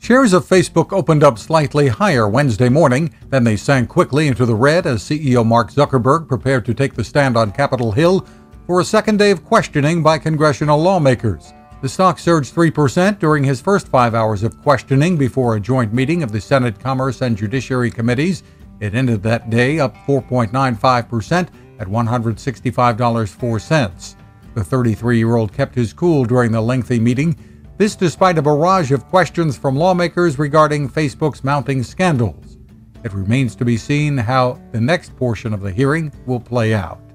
Shares of Facebook opened up slightly higher Wednesday morning, then they sank quickly into the red as CEO Mark Zuckerberg prepared to take the stand on Capitol Hill for a second day of questioning by congressional lawmakers. The stock surged 3% during his first 5 hours of questioning before a joint meeting of the Senate Commerce and Judiciary Committees. It ended that day up 4.95% at $165.04. The 33-year-old kept his cool during the lengthy meeting, this despite a barrage of questions from lawmakers regarding Facebook's mounting scandals. It remains to be seen how the next portion of the hearing will play out.